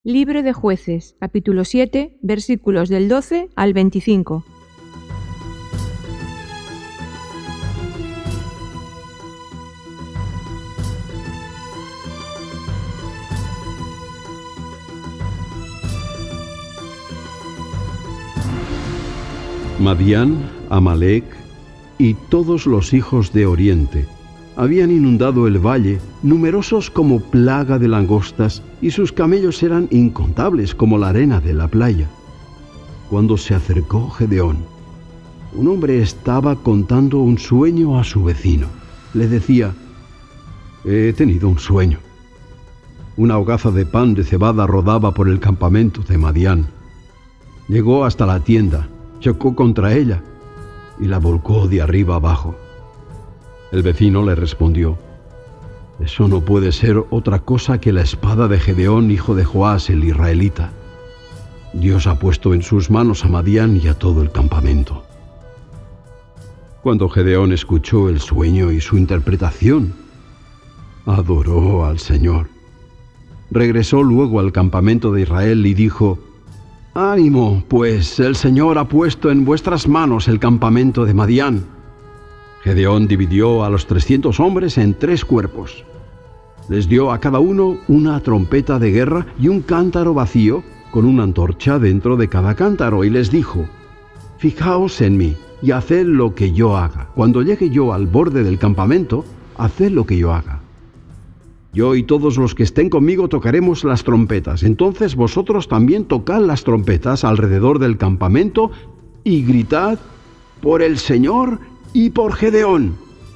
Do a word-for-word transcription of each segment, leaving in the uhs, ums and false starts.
Libro de Jueces, capítulo siete, versículos del doce al veinticinco. Madián, Amalec y todos los hijos de Oriente habían inundado el valle, numerosos como plaga de langostas, y sus camellos eran incontables como la arena de la playa. Cuando se acercó Gedeón, un hombre estaba contando un sueño a su vecino. Le decía: «He tenido un sueño. Una hogaza de pan de cebada rodaba por el campamento de Madián. Llegó hasta la tienda, chocó contra ella y la volcó de arriba abajo». El vecino le respondió: «Eso no puede ser otra cosa que la espada de Gedeón, hijo de Joás, el israelita. Dios ha puesto en sus manos a Madián y a todo el campamento». Cuando Gedeón escuchó el sueño y su interpretación, adoró al Señor. Regresó luego al campamento de Israel y dijo: «Ánimo, pues el Señor ha puesto en vuestras manos el campamento de Madián». Gedeón dividió a los trescientos hombres en tres cuerpos. Les dio a cada uno una trompeta de guerra y un cántaro vacío con una antorcha dentro de cada cántaro, y les dijo: «Fijaos en mí y haced lo que yo haga. Cuando llegue yo al borde del campamento, haced lo que yo haga. Yo y todos los que estén conmigo tocaremos las trompetas. Entonces vosotros también tocad las trompetas alrededor del campamento y gritad: por el Señor y por Gedeón».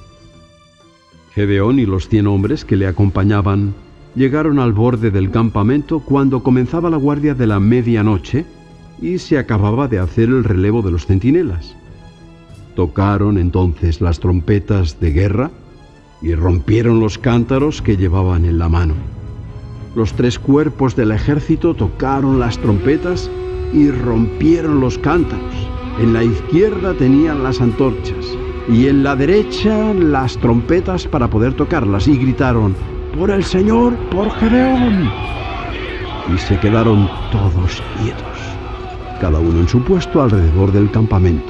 Gedeón y los cien hombres que le acompañaban llegaron al borde del campamento cuando comenzaba la guardia de la medianoche y se acababa de hacer el relevo de los centinelas. Tocaron entonces las trompetas de guerra y rompieron los cántaros que llevaban en la mano. Los tres cuerpos del ejército tocaron las trompetas y rompieron los cántaros. En la izquierda tenían las antorchas y en la derecha las trompetas para poder tocarlas, y gritaron: «¡Por el Señor, por Gedeón!». Y se quedaron todos quietos, cada uno en su puesto alrededor del campamento.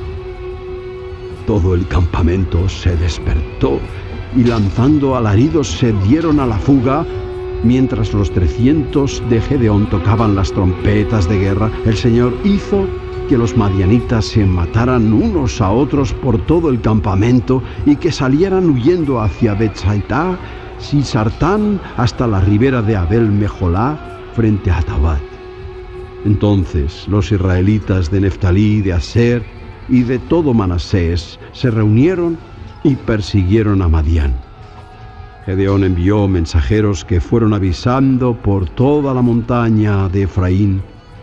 Todo el campamento se despertó y lanzando alaridos se dieron a la fuga. Mientras los trescientos de Gedeón tocaban las trompetas de guerra, el Señor hizo que los madianitas se mataran unos a otros por todo el campamento y que salieran huyendo hacia Bet-Saitá, Sisartán, hasta la ribera de Abel-Mejolá, frente a Tabat. Entonces los israelitas de Neftalí, de Aser y de todo Manasés se reunieron y persiguieieron a Madián. Gedeón envió mensajeros que fueron avisando por toda la montaña de Efraín: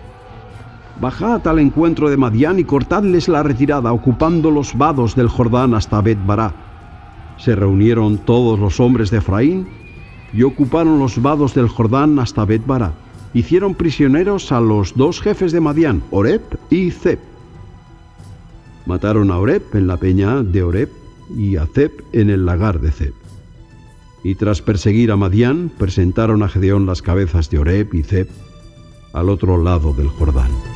«Bajad al encuentro de Madián y cortadles la retirada, ocupando los vados del Jordán hasta Bet-Bará». Se reunieron todos los hombres de Efraín y ocuparon los vados del Jordán hasta Bet-Bará. Hicieron prisioneros a los dos jefes de Madián, Oreb y Zeb. Mataron a Oreb en la peña de Oreb y a Zeb en el lagar de Zeb. Y tras perseguir a Madián, presentaron a Gedeón las cabezas de Oreb y Zeb al otro lado del Jordán.